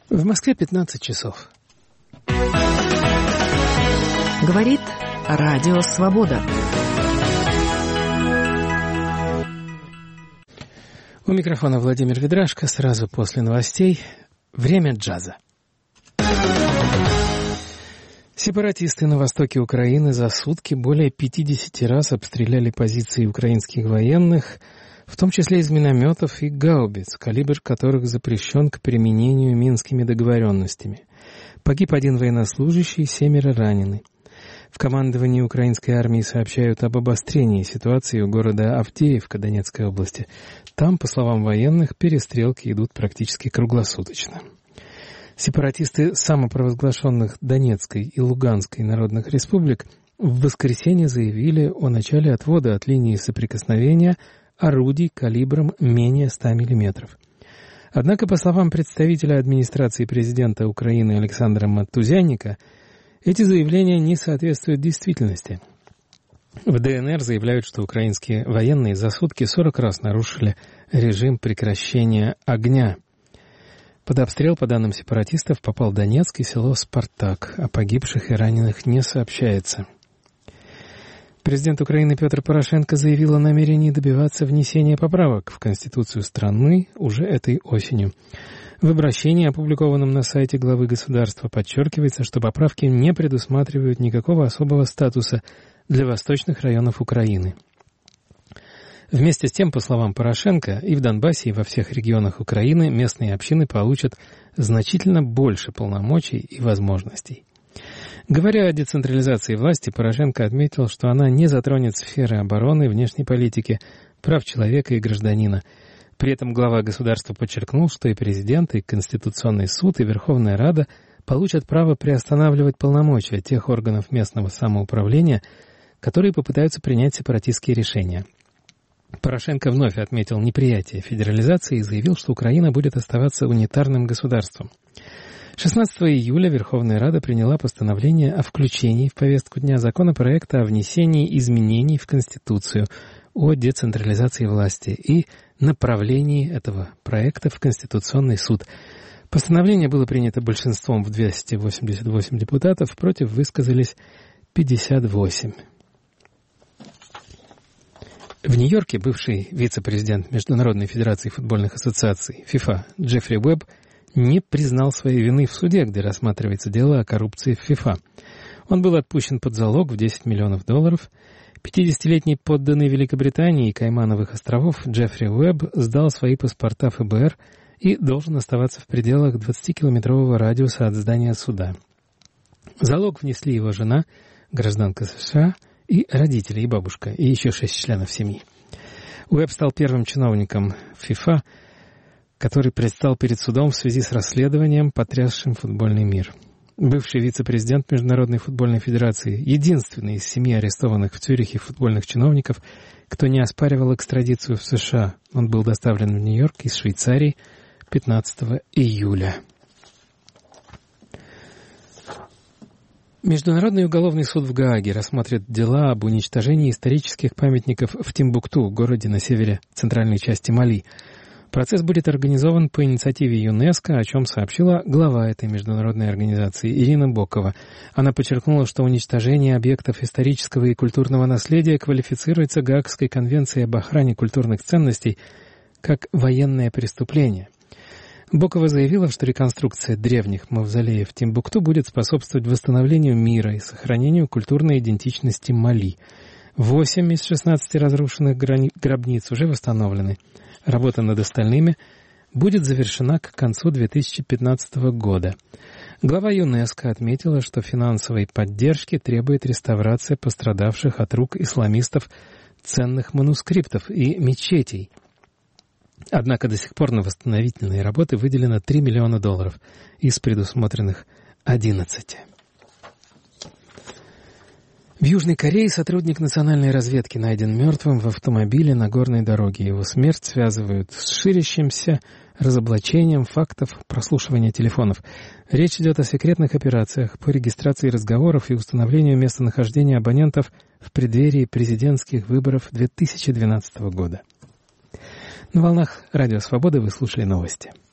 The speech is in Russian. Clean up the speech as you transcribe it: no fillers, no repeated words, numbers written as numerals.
В Москве 15 часов. Говорит Радио Свобода. У микрофона Владимир Ведрашко. Сразу после новостей «Время джаза». Сепаратисты на востоке Украины за сутки более 50 раз обстреляли позиции украинских военных, в том числе из минометов и гаубиц, калибр которых запрещен к применению Минскими договоренностями. Погиб один военнослужащий, 7 ранены. В командовании украинской армии сообщают об обострении ситуации у города Авдеевка Донецкой области. Там, по словам военных, перестрелки идут практически круглосуточно. Сепаратисты самопровозглашенных Донецкой и Луганской народных республик в воскресенье заявили о начале отвода от линии соприкосновения орудий калибром менее 100 мм. Однако, по словам представителя администрации президента Украины Александра Матузянника, эти заявления не соответствуют действительности. В ДНР заявляют, что украинские военные за сутки 40 раз нарушили режим прекращения огня. Под обстрел, по данным сепаратистов, попал Донецк и село Спартак. О погибших и раненых не сообщается. Президент Украины Петр Порошенко заявил о намерении добиваться внесения поправок в Конституцию страны уже этой осенью. В обращении, опубликованном на сайте главы государства, подчеркивается, что поправки не предусматривают никакого особого статуса для восточных районов Украины. Вместе с тем, по словам Порошенко, и в Донбассе, и во всех регионах Украины местные общины получат значительно больше полномочий и возможностей. Говоря о децентрализации власти, Порошенко отметил, что она не затронет сферы обороны, внешней политики, прав человека и гражданина. При этом глава государства подчеркнул, что и президент, и Конституционный суд, и Верховная Рада получат право приостанавливать полномочия тех органов местного самоуправления, которые попытаются принять сепаратистские решения. Порошенко вновь отметил неприятие федерализации и заявил, что Украина будет оставаться унитарным государством. 16 июля Верховная Рада приняла постановление о включении в повестку дня законопроекта о внесении изменений в Конституцию о децентрализации власти и направлении этого проекта в Конституционный суд. Постановление было принято большинством в 288 депутатов, против высказались 58. В Нью-Йорке бывший вице-президент Международной федерации футбольных ассоциаций FIFA Джеффри Уэбб не признал своей вины в суде, где рассматривается дело о коррупции в ФИФА. Он был отпущен под залог в $10 миллионов. 50-летний подданный Великобритании и Каймановых островов Джеффри Уэбб сдал свои паспорта ФБР и должен оставаться в пределах 20-километрового радиуса от здания суда. Залог внесли его жена, гражданка США, и родители, и бабушка, и еще 6 членов семьи. Уэбб стал первым чиновником ФИФА, который предстал перед судом в связи с расследованием, потрясшим футбольный мир. Бывший вице-президент Международной футбольной федерации, единственный из 7 арестованных в Цюрихе футбольных чиновников, кто не оспаривал экстрадицию в США. Он был доставлен в Нью-Йорк из Швейцарии 15 июля. Международный уголовный суд в Гааге рассмотрит дела об уничтожении исторических памятников в Тимбукту, городе на севере центральной части Мали. Процесс будет организован по инициативе ЮНЕСКО, о чем сообщила глава этой международной организации Ирина Бокова. Она подчеркнула, что уничтожение объектов исторического и культурного наследия квалифицируется Гаагской конвенцией об охране культурных ценностей как военное преступление. Бокова заявила, что реконструкция древних мавзолеев Тимбукту будет способствовать восстановлению мира и сохранению культурной идентичности Мали. 8 из 16 разрушенных гробниц уже восстановлены. Работа над остальными будет завершена к концу 2015 года. Глава ЮНЕСКО отметила, что финансовой поддержки требует реставрация пострадавших от рук исламистов ценных манускриптов и мечетей. Однако до сих пор на восстановительные работы выделено $3 миллиона из предусмотренных 11. В Южной Корее сотрудник национальной разведки найден мертвым в автомобиле на горной дороге. Его смерть связывают с ширящимся разоблачением фактов прослушивания телефонов. Речь идет о секретных операциях по регистрации разговоров и установлению местонахождения абонентов в преддверии президентских выборов 2012 года. На волнах Радио Свободы вы слушали новости.